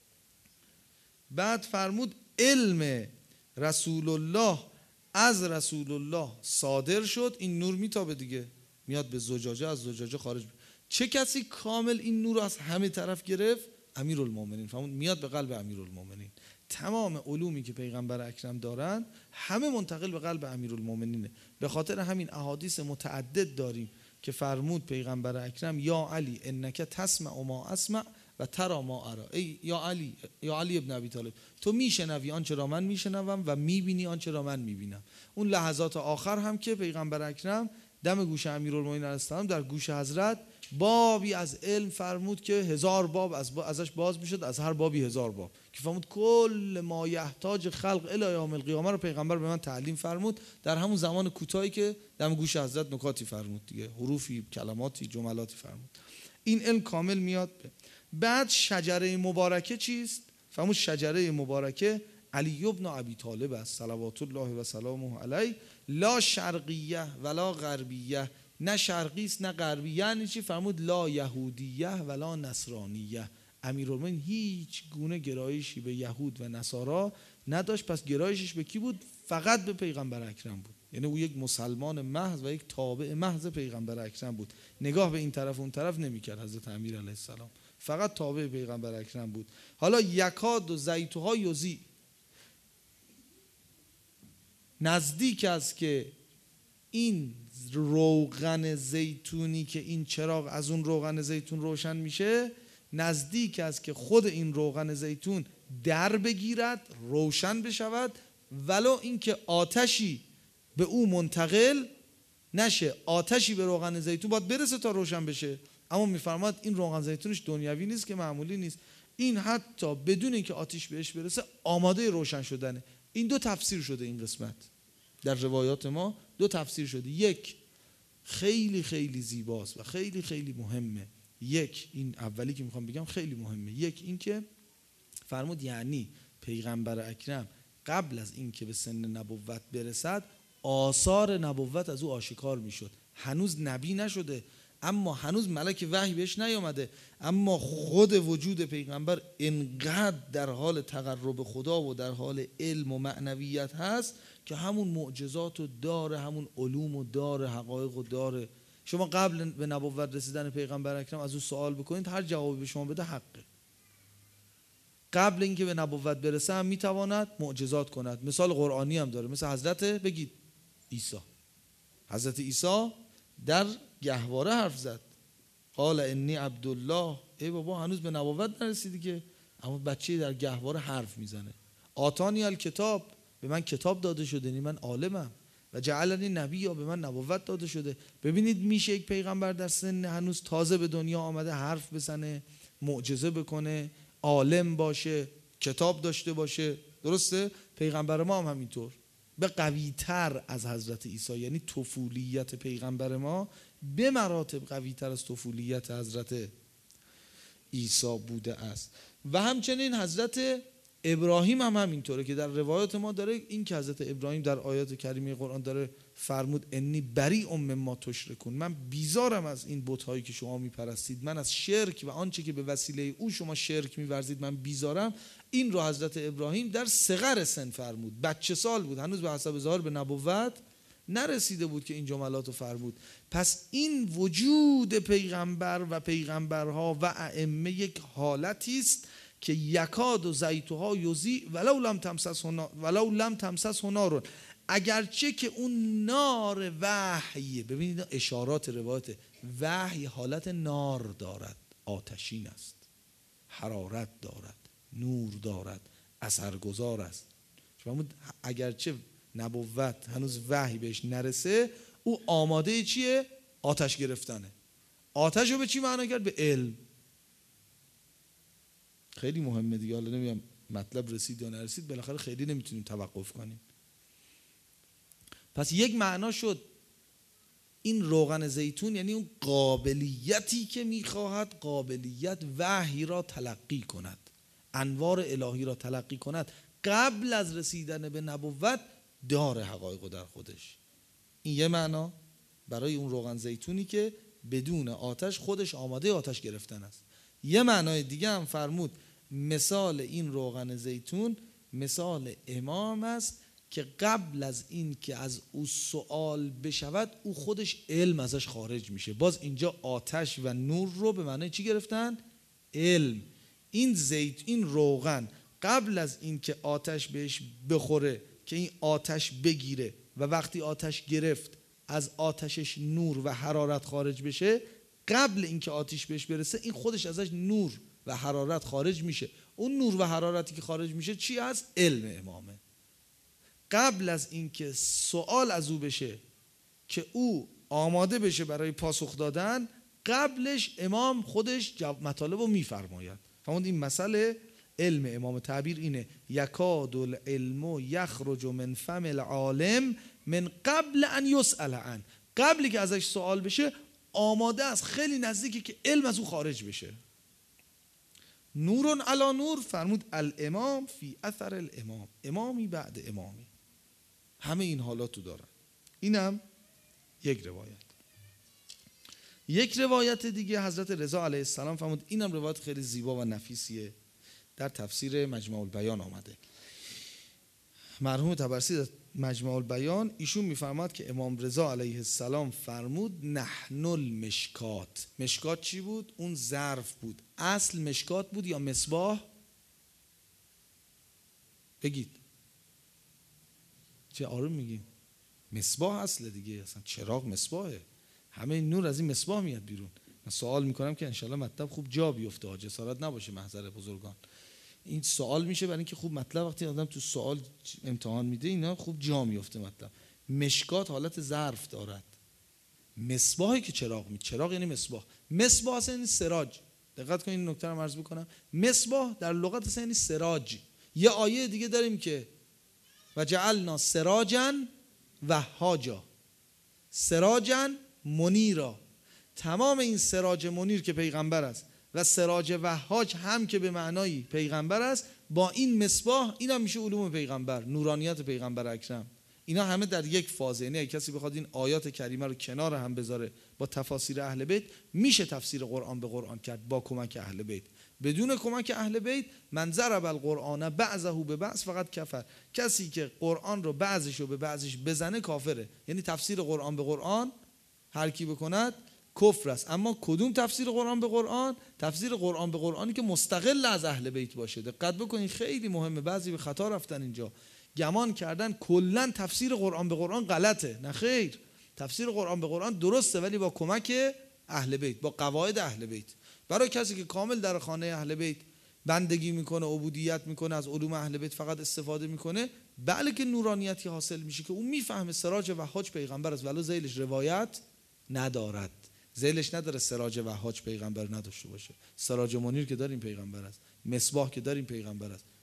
بعد فرمود علم رسول الله از رسول الله صادر شد، این نور میتابه دیگه، میاد به زجاجه، از زجاجه خارج. چه کسی کامل این نور از همه طرف گرفت؟ امیرالمومنین. فرمود میاد به قلب امیرالمومنین. تمام علومی که پیغمبر اکرم دارن همه منتقل به قلب امیرالمومنینه. به خاطر همین احادیث متعدد داریم که فرمود پیغمبر اکرم یا علی انک تسمع ما اسمع و ترى ما ارى. ای یا علی، یا علی ابن ابی طالب، تو میشنوی آنچه را من میشنوم و میبینی آنچه را من میبینم. اون لحظات آخر هم که پیغمبر اکرم دم گوش امیرالمومنین علیه السلام در گوش حضرت بابی از علم فرمود که هزار باب از با ازش باز میشد، از هر بابی هزار باب، که فرمود کل ما یحتاج خلق الی یوم القیامه رو پیغمبر به من تعلیم فرمود در همون زمان کوتاهی که دم گوش حضرت نکاتی فرمود دیگه، حروفی، کلماتی، جملاتی فرمود. این علم کامل میاد. بعد شجره مبارکه چیست؟ فرمود شجره مبارکه علی ابن ابی طالب است صلوات الله و سلامه علیه، لا شرقیه ولا غربیه، نه شرقی است نه غربی. یعنی چی؟ فرمود لا یهودیه ولا نصرانیه. امیرالمومنین هیچ گونه گرایشی به یهود و نصارا نداشت. پس گرایشش به کی بود؟ فقط به پیغمبر اکرم بود. یعنی او یک مسلمان محض و یک تابع محض پیغمبر اکرم بود، نگاه به این طرف اون طرف نمی‌کرد. حضرت امیر علیه السلام فقط تابع پیغمبر اکرم بود. حالا یکاد و زیتها یوزی، نزدیک است که این روغن زیتونی که این چراغ از اون روغن زیتون روشن میشه، نزدیک است که خود این روغن زیتون در بگیرد، روشن بشود، ولو اینکه آتشی به او منتقل نشه. آتشی به روغن زیتون باید برسه تا روشن بشه، اما میفرماد این روغن زیتونش دنیوی نیست که معمولی نیست، این حتی بدون اینکه آتش بهش برسه آماده روشن شدنه. این دو تفسیر شده این قسمت در روایات ما، دو تفسیر شده. یک خیلی خیلی زیباست و خیلی خیلی مهمه. یک این اولی که میخوام بگم خیلی مهمه. یک این که فرمود یعنی پیغمبر اکرم قبل از این که به سن نبوت برسد آثار نبوت از او آشکار میشد. هنوز نبی نشده، اما هنوز ملک وحی بهش نیامده، اما خود وجود پیغمبر انقدر در حال تقرب خدا و در حال علم و معنویت هست که همون معجزات رو داره، همون علوم رو داره، حقایق رو داره. شما قبل به نبوت رسیدن پیغمبر اکرم از او سوال بکنید، هر جوابی به شما بده حقه. قبل اینکه به نبوت برسه هم میتواند معجزات کند. مثال قرآنی هم داره، مثل حضرت بگید عیسی. حضرت عیسی در گهواره حرف زد، قال انی عبدالله. ای بابا هنوز به نبوت نرسیدی که، اما بچه در گهواره حرف میزنه. آتانی الکتاب، به من کتاب داده شده، یعنی من عالمم. و جعلنی نبی، یا به من نبوت داده شده. ببینید میشه یک پیغمبر در سن هنوز تازه به دنیا آمده حرف بزنه، معجزه بکنه، عالم باشه، کتاب داشته باشه. درسته؟ پیغمبر ما هم همینطور به قوی‌تر از حضرت عیسی، یعنی طفولیت پیغمبر ما به مراتب قوی‌تر از طفولیت حضرت عیسی بوده است. و همچنین حضرت ابراهیم هم همینطوره که در روایات ما داره این که حضرت ابراهیم در آیات کریمه قرآن داره فرمود انی بریء مما تشرکون، من بیزارم از این بت‌هایی که شما میپرستید، من از شرک و آنچه که به وسیله او شما شرک میورزید من بیزارم. این رو حضرت ابراهیم در صغر سن فرمود، بچه سال بود، هنوز به حسب ظاهر به نبوت نرسیده بود که این جملات رو فرمود. پس این وجود پیغمبر و پیغمبرها و ائمه یک حالتی است که یکاد و زیتها یضیء ولو لم تمسس ولو لم تمسس نار، اگرچه که اون نار وحی، ببینید اشارات روایت، وحی حالت نار دارد، آتشین است، حرارت دارد، نور دارد، اثرگذار است. شما اگرچه نبوت هنوز وحی بهش نرسه، او آماده چیه؟ آتش گرفتنه. آتش رو به چی معنا کرد؟ به علم. خیلی مهمه دیگه، حالا نمیگم مطلب رسید یا نرسید، بالاخره خیلی نمیتونیم توقف کنیم. پس یک معنا شد این روغن زیتون یعنی اون قابلیتی که میخواهد قابلیت وحی را تلقی کند، انوار الهی را تلقی کند، قبل از رسیدن به نبوت داره حقایق در خودش. این یه معنا برای اون روغن زیتونی که بدون آتش خودش آماده آتش گرفتن است. یه معنای دیگه هم فرمود مثال این روغن زیتون مثال امام است که قبل از این که از او سوال بشود او خودش علم ازش خارج میشه. باز اینجا آتش و نور رو به معنی چی گرفتن؟ علم. این زیت این روغن قبل از این که آتش بهش بخوره که این آتش بگیره و وقتی آتش گرفت از آتشش نور و حرارت خارج بشه، قبل اینکه آتش بهش برسه این خودش ازش نور و حرارت خارج میشه. اون نور و حرارتی که خارج میشه چی هست؟ علم امامه. قبل از اینکه سوال از او بشه که او آماده بشه برای پاسخ دادن، قبلش امام خودش مطالب رو میفرماید. فرمود این مسئله علم امام تعبیر اینه یکاد العلم یخرج من فم العالم من قبل ان یسأل عنه، قبلی که ازش سوال بشه آماده است، خیلی نزدیکه که علم از او خارج بشه. نورون علی نور، فرمود الامام فی اثر الامام، امامی بعد امامی، همه این حالاتو دارن. اینم یک روایت. یک روایت دیگه حضرت رضا علیه السلام فرمود، اینم روایت خیلی زیبا و نفیسیه، در تفسیر مجمع البیان آمده. مرحوم طبرسی در مجمع البیان ایشون میفرماد که امام رضا علیه السلام فرمود نحن المشکات. مشکات چی بود؟ اون ظرف بود. اصل مشکات بود یا مصباح؟ بگید. چه آروم میگیم؟ مصباح اصله دیگه، اصلا چراغ مصباحه، همه نور از این مصباح میاد بیرون. من سوال میکنم که انشالله مطلب خوب جا بیفته، جسارت نباشه محضر بزرگان. این سوال میشه برای اینکه خوب مطلب وقتی آدم تو سوال امتحان میده اینا خوب جا میفته مطلب. مشکات حالت ظرف دارد، مصباحی که چراغ می، چراغ یعنی مصباح. مصباح اصلا یعنی سراج. دقت کنین این نکته رو عرض بکنم، مصباح در لغت اصلا یعنی سراج. یه آیه دیگه داریم که و جعلنا سراجا وهاجا، سراجا منیرا. تمام این سراج منیر که پیغمبر است و سراج وهاج هم که به معنای پیغمبر است، با این مصباح اینا میشه علوم پیغمبر، نورانیت پیغمبر اکرم. اینا همه در یک فاز. یعنی کسی بخواد این آیات کریمه رو کنار هم بذاره با تفاسیر اهل بیت، میشه تفسیر قرآن به قرآن کرد با کمک اهل بیت. بدون کمک اهل بیت من ضرب القرآن بعضه به بعض فقط کفر، کسی که قرآن رو بعضش رو به بعضش بزنه کافره. یعنی تفسیر قرآن به قرآن هر کی بکند کفر است. اما کدوم تفسیر قرآن به قرآن؟ تفسیر قرآن به قرآنی که مستقل از اهل بیت باشه. دقت بکنید خیلی مهمه، بعضی به خطا رفتن اینجا، گمان کردن کلا تفسیر قرآن به قرآن غلطه. نه خیر، تفسیر قرآن به قرآن درسته ولی با کمک اهل بیت، با قواعد اهل بیت. برای کسی که کامل در خانه اهل بیت بندگی میکنه، عبودیت میکنه، از علوم اهل بیت فقط استفاده میکنه، بله که نورانیتی حاصل میشه که اون میفهمه سراج وهاج پیغمبر است، ولی ذیلش روایت ندارد. ذیلش نداره سراج وهاج پیغمبر نداشته باشه. سراج منیر که داریم پیغمبر است، مصباح که داریم پیغمبر است.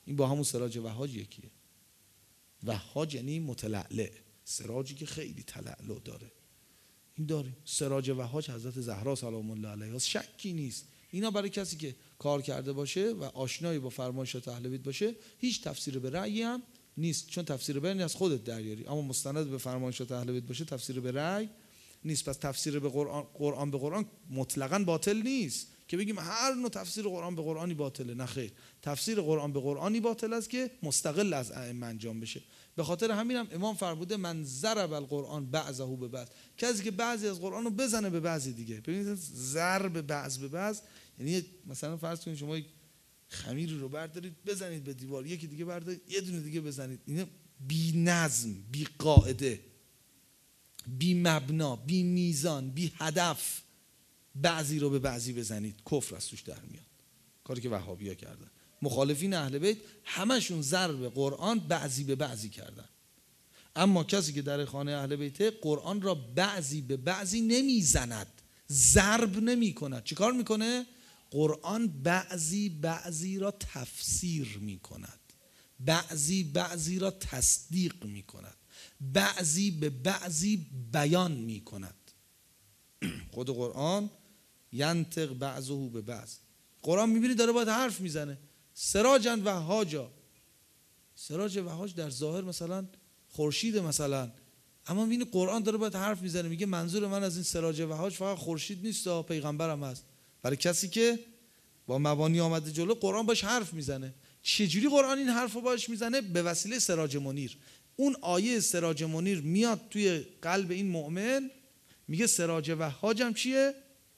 این با همون سراج وهاج یکیه. وهاج یعنی متلعلع، سراجی که خیلی تلعلع داره. این داریم سراج وهاج حضرت زهرا سلام الله علیها، شکی نیست. اینا برای کسی که کار کرده باشه و آشنایی با فرمایشات اهل بیت باشه هیچ تفسیر به رأی هم نیست، چون تفسیر به رأی از خودت دریاری، اما مستند به فرمایشات اهل بیت باشه تفسیر به رأی نیست. پس تفسیر به قرآن، قرآن به قرآن مطلقاً باطل نیست که بگیم هر نوع تفسیر قرآن به قرآنی باطله، نه خیر. تفسیر قرآن به قرآنی باطل است که مستقل از ائمه انجام بشه. به خاطر همین هم امام فرموده من ضرب القرآن بعضه به بعض، کسی که بعضی از قرآن رو بزنه به بعضی دیگه. ببینید ضرب بعض به بعض یعنی مثلا فرض کنید شما یک خمیر رو بردارید بزنید به دیوار، یکی دیگه بردارید یه دونه دیگه بزنید. اینا بی نظم، بی قاعده، بی مبنا، بی میزان، بی هدف بعضی رو به بعضی بزنید، کفر از توش در میاد. کاری که وهابی‌ها کردن. مخالفین اهل بیت همشون ضرب قرآن بعضی به بعضی کردن. اما کسی که در خانه اهل بیت قرآن را بعضی به بعضی نمیزند، ضرب نمی کند. چی کار میکنه؟ قرآن بعضی بعضی را تفسیر می کند، بعضی بعضی را تصدیق می کند، بعضی به بعضی بیان می کند. خود قرآن ینطق بعضه به بعض. قرآن میبینی داره باید حرف میزنه. سراجن وهاجا، سراج وهاج در ظاهر مثلا خورشید مثلا، اما میبینی قرآن داره باید حرف میزنه، میگه منظور من از این سراج وهاج فقط خورشید نیست، پیغمبرم هست. برای کسی که با مبانی آمده جلو قرآن باش حرف میزنه. چجوری قرآن این حرف رو باش میزنه؟ به وسیله سراج منیر. اون آیه سراج منیر میاد توی قلب این مؤمن، میگه سراج وهاجم چیه؟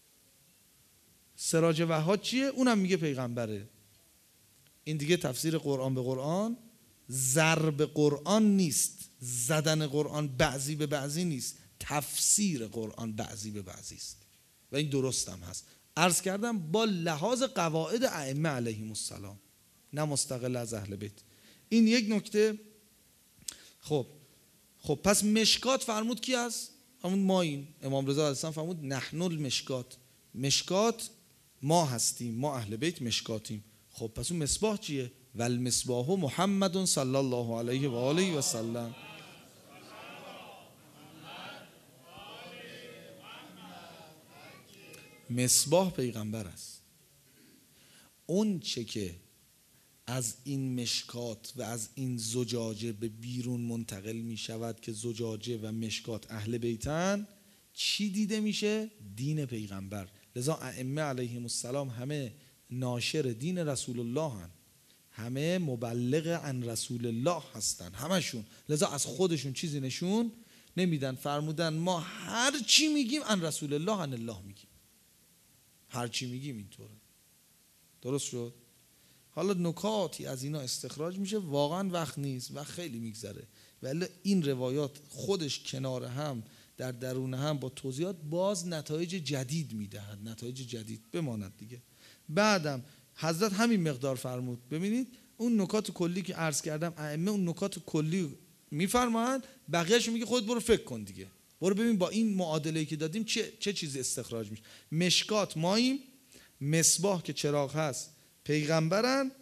سراج وهاج چیه؟ اونم میگه پیغمبره. این دیگه تفسیر قرآن به قرآن، ضرب قرآن نیست، زدن قرآن بعضی به بعضی نیست، تفسیر قرآن بعضی به بعضی است و این درست هم هست. عرض کردم با لحاظ قواعد ائمه علیهم السلام، نه مستقل از اهل بیت. این یک نکته. خب خب پس مشکات فرمود کی هست؟ همون ماییم. امام رضا علیه السلام فرمود نحن المشکات، مشکات ما هستیم، ما اهل بیت مشکاتیم. خب پس اون مصباح چیه؟ والمصباح محمد صلی الله علیه و آله و سلم. مصباح پیغمبر است. اون چه که از این مشکات و از این زجاجه به بیرون منتقل می شود که زجاجه و مشکات اهل بیتن، چی دیده میشه؟ دین پیغمبر. لذا ائمه علیهم السلام همه ناشر دین رسول الله هن، همه مبلغ عن رسول الله هستن، همشون. لذا از خودشون چیزی نشون نمیدن. فرمودن ما هر چی میگیم عن رسول الله عن الله میگیم، هر چی میگیم اینطوره. درست شد؟ حالا نکاتی از اینا استخراج میشه، واقعا وقت نیست و خیلی میگذره، ولی این روایات خودش کنار هم در درون هم با توضیحات باز نتایج جدید میدهد، نتایج جدید بماند دیگه. بعدم حضرت همین مقدار فرمود. ببینید اون نکات کلی که عرض کردم ائمه اون نکات کلی میفرمایند، بقیه‌اش میگه خودت برو فکر کن دیگه، برو ببین با این معادله‌ای که دادیم چه چه چیزی استخراج میشه. مشکات ماییم، مصباح که چراغ هست پیغمبرن.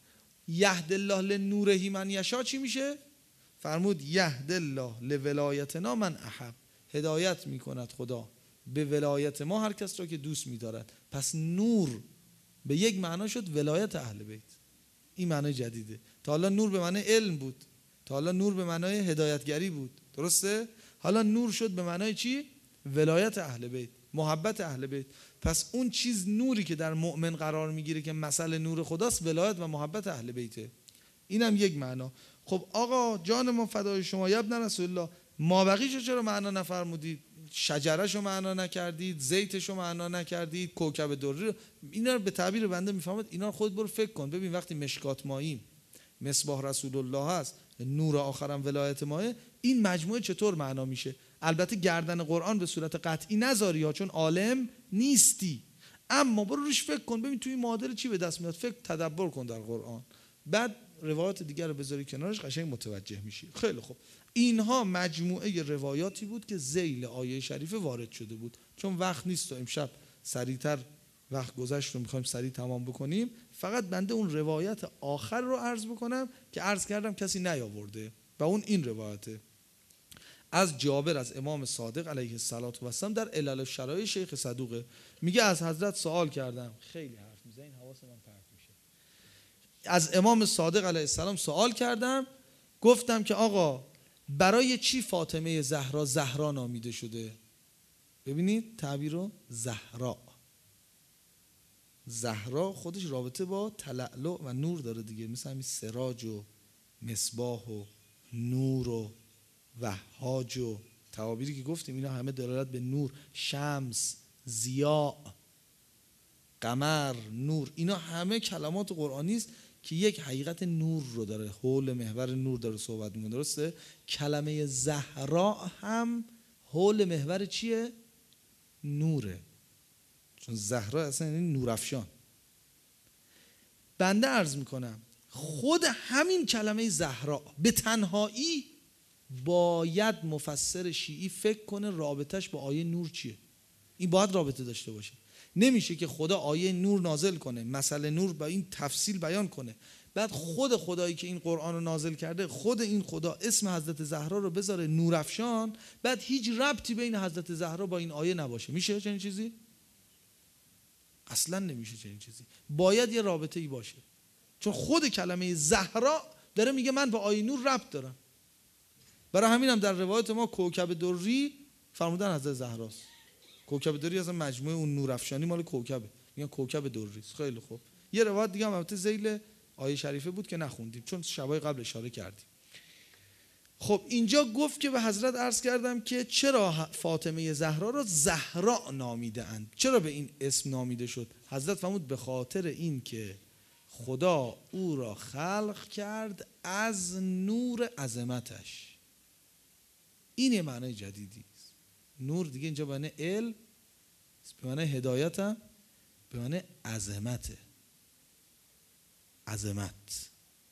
یهد الله لنوره من یشاء چی میشه؟ فرمود یهد الله لولایتنا من احب، هدایت میکند خدا به ولایت ما هر کس را که دوست می‌دارد. پس نور به یک معنا شد ولایت اهل بیت. این معنای جدیده. تا حالا نور به معنای علم بود، تا حالا نور به معنای هدایتگری بود، درسته؟ حالا نور شد به معنای چی؟ ولایت اهل بیت، محبت اهل بیت. پس اون چیز نوری که در مؤمن قرار میگیره که مثل نور خداست، ولایت و محبت اهل بیته. اینم یک معنا. خب آقا جان ما فدای شما یا ابن رسول الله، ما بقیشو چرا معنا نفرمودید؟ شجرهشو معنا نکردید، زیتشو معنا نکردید، کوکب دری رو. اینا رو به تعبیر بنده میفهمید، اینا رو خود برو فکر کن. ببین وقتی مشکات ماییم، مصباح رسول الله هست، نور آخرم ولایت ماه، این مجموعه چطور معنا میشه؟ البته گردن قرآن به صورت قطعی نذاری ها، چون عالم نیستی، اما برو روش فکر کن، ببین توی این معادله چی به دست میاد، فکر تدبر کن در قرآن، بعد روایات دیگر رو بذاری کنارش، قشنگ متوجه میشی. خیلی خوب. اینها مجموعه روایاتی بود که ذیل آیه شریفه وارد شده بود. چون وقت نیست و امشب سریعتر وقت گذشت رو میخوایم سریع تمام بکنیم. فقط بنده اون روایت آخر رو عرض بکنم که عرض کردم کسی نیاورده و اون این روایته از جابر از امام صادق علیه السلام در علل الشرایع شیخ صدوقه. میگه از حضرت سوال کردم، خیلی حرف میزنین حواس من پرت میشه، از امام صادق علیه السلام سوال کردم، گفتم که آقا برای چی فاطمه زهرا زهرا نامیده شده؟ ببینید تعبیر رو، زهرا، زهرا خودش رابطه با تلألؤ و نور داره دیگه، مثل همین سراج و مصباح و نور و وهاج و تعابیری که گفتیم اینا همه دلالت به نور، شمس، ضیاء، قمر، نور، اینا همه کلمات قرآنی است که یک حقیقت نور رو داره، حول محور نور داره صحبت میکنه. درسته؟ کلمه زهرا هم حول محور چیه؟ نوره، چون زهرا اصلا یعنی نورافشان. بنده عرض میکنم خود همین کلمه زهرا به تنهایی باید مفسر شیعی فکر کنه رابطش با آیه نور چیه. این باید رابطه داشته باشه. نمیشه که خدا آیه نور نازل کنه، مسئله نور با این تفصیل بیان کنه، بعد خود خدایی که این قرآن رو نازل کرده، خود این خدا اسم حضرت زهرا رو بذاره نورافشان، بعد هیچ ربطی بین حضرت زهرا با این آیه نباشه. میشه چنین چیزی؟ اصلا نمیشه چنین چیزی. باید یه رابطه ای باشه، چون خود کلمه زهرا داره میگه من با آیه نور ربط دارم. برای همین هم در روایت ما کوکب دری فرمودن حضرت زهراست. کوکب دری اصلا مجموعه اون نورافشانی مال کوکبه، میگن کوکب دری. خیلی خوب. یه روایت دیگه هم البته ذیل آیه شریفه بود که نخوندیم چون شبای قبل اشاره کردیم. خب اینجا گفت که به حضرت عرض کردم که چرا فاطمه زهرا را زهرا نامیده اند، چرا به این اسم نامیده شد؟ حضرت فرمود به خاطر این که خدا او را خلق کرد از نور عظمتش. این یه معنای جدیدی است. نور دیگه اینجا به معنی علم، به معنی هدایت، هم به معنی عظمته. عظمت،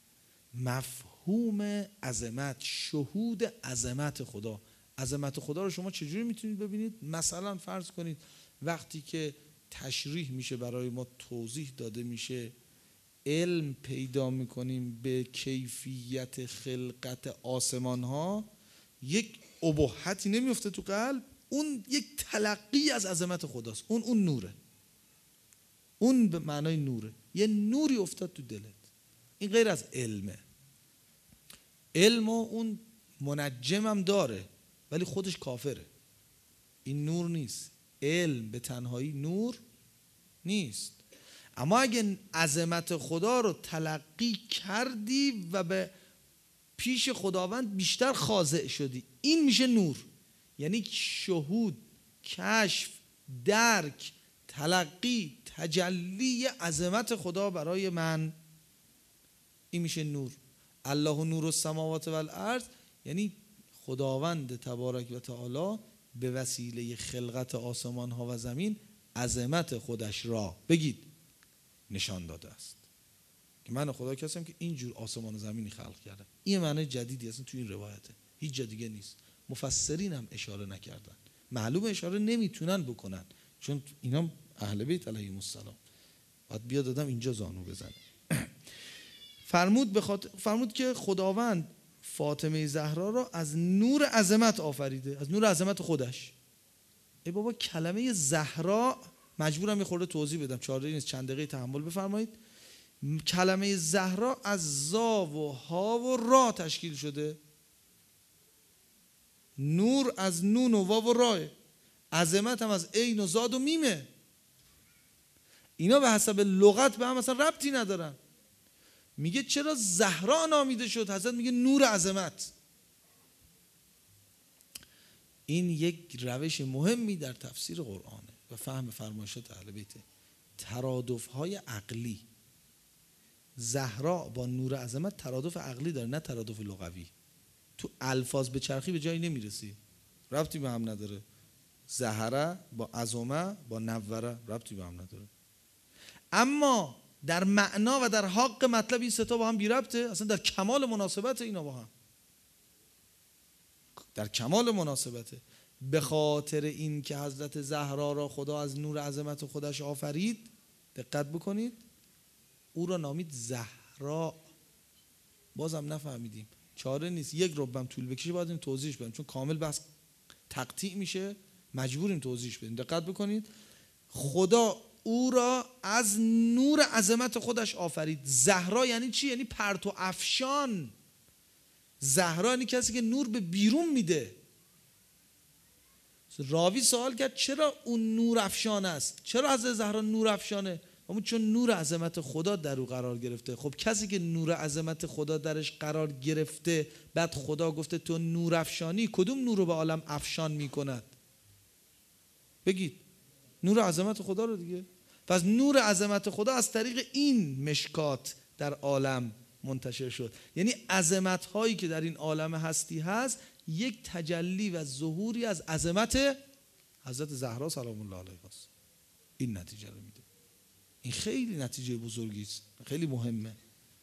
مفهوم عظمت، شهود عظمت خدا. عظمت خدا رو شما چجوری میتونید ببینید؟ مثلا فرض کنید وقتی که تشریح میشه برای ما، توضیح داده میشه، علم پیدا میکنیم به کیفیت خلقت آسمان ها، یک ابهتی نمیفته تو قلب، اون یک تلقی از عظمت خداست. اون اون نوره، اون به معنای نوره، یه نوری افتاد تو دلت. این غیر از علمه. علم و اون منجم هم داره ولی خودش کافره، این نور نیست. علم به تنهایی نور نیست. اما اگه عظمت خدا رو تلقی کردی و به پیش خداوند بیشتر خاضع شدی، این میشه نور. یعنی شهود، کشف، درک، تلقی، تجلی عظمت خدا برای من، این میشه نور. الله نور السماوات و الارض، یعنی خداوند تبارک و تعالی به وسیله خلقت آسمان ها و زمین عظمت خودش را بگید نشان داده است که من خدا کسیم که اینجور آسمان و زمینی خلق کردم. این معنی جدیدی است تو این روایته، هیچ جا دیگه نیست. مفسرین هم اشاره نکردن، معلوم اشاره نمیتونن بکنن چون اینا اهل بیت علیهم السلام. باید بیاد دادم اینجا زانو بزنه. فرمود بخاطر فرمود که خداوند فاطمه زهرا را از نور عظمت آفریده، از نور عظمت خودش. ای بابا کلمه زهرا، مجبورم یه خورده توضیح بدم، چاره نیست، چند دقیقه تحمل بفرمایید. کلمه زهرا از زا و ها و را تشکیل شده. نور از نون و واو و راه، عظمت هم از عین و زاد و میمه. اینا به حسب لغت به هم مثلا ربطی ندارن. میگه چرا زهرا نامیده شد؟ حضرت میگه نور عظمت. این یک روش مهمی در تفسیر قرآنه و فهم فرمایشات اهل بیت. ترادف‌های عقلی، زهرا با نور عظمت ترادف عقلی داره، نه ترادف لغوی. تو الفاظ به چرخی به جایی نمیرسی، ربطی به هم نداره. زهره با عظمه با نوره ربطی به هم نداره. اما در معنا و در حق مطلب این سه تا با هم بی ربطه، اصلا در کمال مناسبت اینا با هم، در کمال مناسبته. به خاطر این که حضرت زهرا را خدا از نور عظمت خودش آفرید، دقت بکنید، او را نامید زهرا. بازم نفهمیدیم، چاره نیست، یک ربم طول بکشه باید این توضیحش بدیم، چون کامل بحث تقطیع میشه، مجبوریم توضیحش بدیم. دقت بکنید، خدا او را از نور عظمت خودش آفرید. زهرا یعنی چی؟ یعنی پرتو افشان. زهرا یعنی کسی که نور به بیرون میده. راوی سوال کرد چرا اون نور افشان است؟ چرا حضرت زهرا نور افشانه؟ همون چون نور عظمت خدا در او قرار گرفته. خب کسی که نور عظمت خدا درش قرار گرفته، بعد خدا گفته تو نور افشانی، کدوم نور رو به عالم افشان میکند؟ بگید. نور عظمت خدا رو دیگه. پس نور عظمت خدا از طریق این مشکات در عالم منتشر شد. یعنی عظمت هایی که در این عالم هستی هست یک تجلی و ظهوری از عظمت حضرت زهرا سلام الله علیها است. این نتیجه رو میده. این خیلی نتیجه بزرگی است، خیلی مهمه.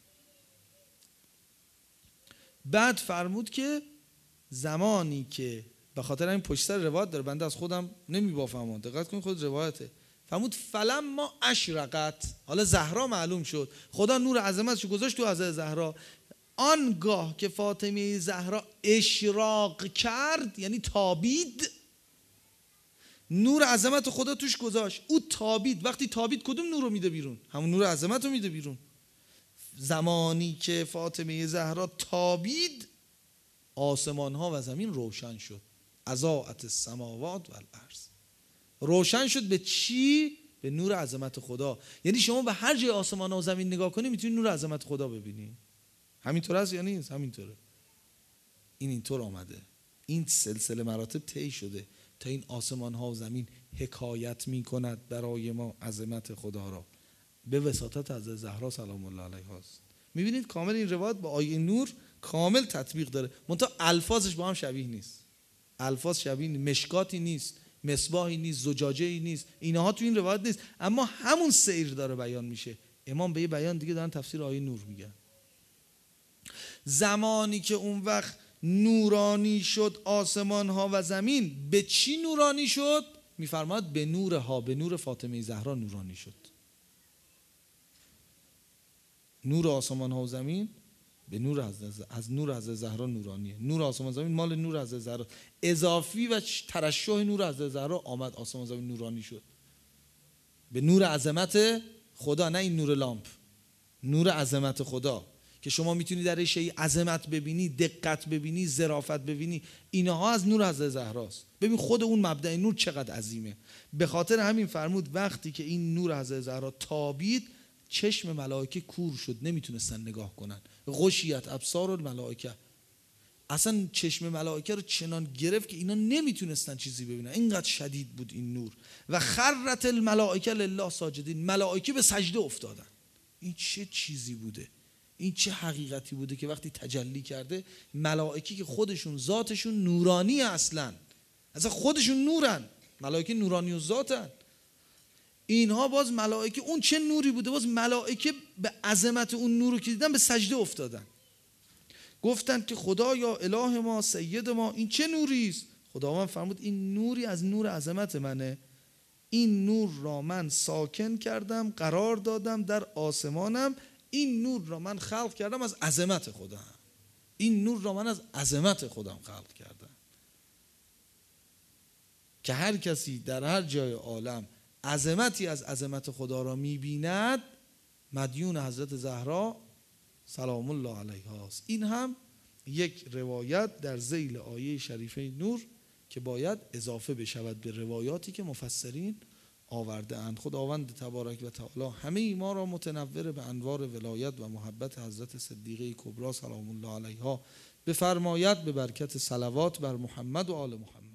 بعد فرمود که زمانی که به خاطر این پشت سر روایت داره، بنده از خودم نمیبافم، دقت کنید خود روایته. فرمود فلما اشرقت، حالا زهرا معلوم شد، خدا نور عظمتش گذاشت تو حضرت زهرا. آنگاه که فاطمه زهرا اشراق کرد، یعنی تابید، نور عظمت خدا توش گذاشت، او تابید. وقتی تابید کدوم نور رو میده بیرون؟ همون نور عظمت رو میده بیرون. زمانی که فاطمه زهرا تابید، آسمان ها و زمین روشن شد. اضاءت السماوات و الارض. روشن شد به چی؟ به نور عظمت خدا. یعنی شما به هر جای آسمان ها و زمین نگاه کنی میتونی نور عظمت خدا ببینی. همینطور است یا نیست؟ همینطوره. این اینطور آمده، این سلسله مراتب طی شده تا این آسمان ها و زمین حکایت می کند برای ما عظمت خدا را به وساطت حضرت زهرا سلام الله علیها است. میبینید کامل این روایت با آیه نور کامل تطبیق داره، منتها الفاظش با هم شبیه نیست. الفاظ شبیه نیست، مشکاتی نیست، مصباحی نیست، زجاجه‌ای نیست، اینها تو این روایت نیست، اما همون سیر داره بیان میشه. امام به یه بیان دیگه دارن تفسیر آیه نور میگن. زمانی که اون وقت نورانی شد آسمان ها و زمین، به چی نورانی شد؟ میفرماد به نور ها، به نور فاطمه زهرا نورانی شد. نور آسمان ها و زمین به نور از, از نور از زهرا نورانیه. نور آسمان زمین مال نور از زهرا، اضافی و ترشح نور از زهرا آمد آسمان زمین نورانی شد به نور عظمت خدا. نه این نور لامپ، نور عظمت خدا که شما میتونی در شیء عظمت ببینی، دقت ببینی، ظرافت ببینی، اینها از نور حضرت زهراست. ببین خود اون مبدأ نور چقدر عظیمه. به خاطر همین فرمود وقتی که این نور حضرت زهرا تابید، چشم ملائکه کور شد، نمیتونستن نگاه کنن. غشیت ابصار الملائکه، اصلا چشم ملائکه رو چنان گرفت که اینا نمیتونستن چیزی ببینن، اینقدر شدید بود این نور. و خرت الملائکه لله ساجدین، ملائکه به سجده افتادن. این چه چیزی بوده؟ این چه حقیقتی بوده که وقتی تجلی کرده، ملائکه که خودشون ذاتشون نورانی اصلا، اصلا خودشون نورن، ملائکه نورانی و ذاتن، اینها باز ملائکه اون چه نوری بوده، باز ملائکه به عظمت اون نور رو که دیدن به سجده افتادن. گفتن که خدا یا اله ما، سید ما، این چه نوری است؟ خداوند فرمود این نوری از نور عظمت منه، این نور را من ساکن کردم، قرار دادم در آسمانم، این نور را من خلق کردم از عظمت خودم، این نور را من از عظمت خودم خلق کردم. که هر کسی در هر جای عالم عظمتی از عظمت خدا را می‌بیند، مدیون حضرت زهرا سلام الله علیها است. این هم یک روایت در ذیل آیه شریفه نور که باید اضافه بشود به روایاتی که مفسرین آورده اند. خداوند تبارک و تعالی همه ما را متنور به انوار ولایت و محبت حضرت صدیقه کبری سلام الله علیها بفرماید، به برکت صلوات بر محمد و آل محمد.